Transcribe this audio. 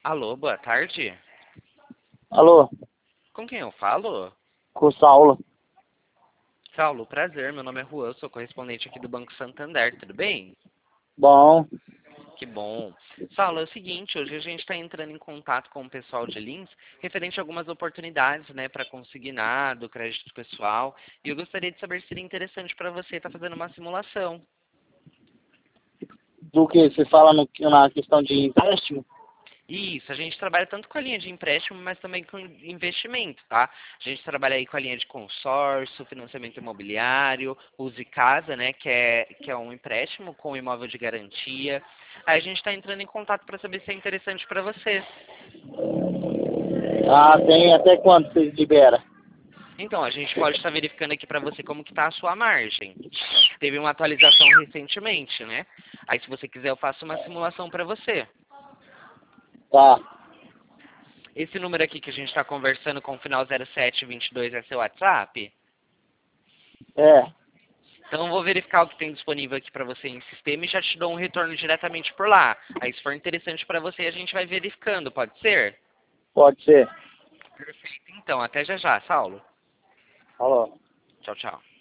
Alô, boa tarde. Alô, Com quem eu falo? com o Saulo. Saulo, prazer. Meu nome é Juan, sou correspondente aqui do Banco Santander, tudo bem? Bom, Que bom. Saulo, é o seguinte, hoje a gente está entrando em contato com o pessoal de Lins referente a algumas oportunidades, né, para consignado, crédito pessoal, e eu gostaria de saber se seria interessante para você estar fazendo uma simulação. do que você fala na questão de empréstimo? Isso, a gente trabalha tanto com a linha de empréstimo, mas também com investimento, tá? A gente trabalha aí com a linha de consórcio, financiamento imobiliário, Use Casa, né, que é um empréstimo com imóvel de garantia. Aí a gente está entrando em contato para saber se é interessante para você. Ah, tem até quando você libera? Então, a gente pode estar verificando aqui para você como que está a sua margem. Teve uma atualização recentemente, né? Aí se você quiser eu faço uma simulação para você. Tá, Esse número aqui que a gente está conversando com o final 0722 é seu WhatsApp? é, Então eu vou verificar o que tem disponível aqui para você em sistema e já te dou um retorno diretamente por lá. Aí se for interessante para você, a gente vai verificando, pode ser? pode ser. Perfeito. Então, até já já, Saulo. Alô. Tchau, tchau.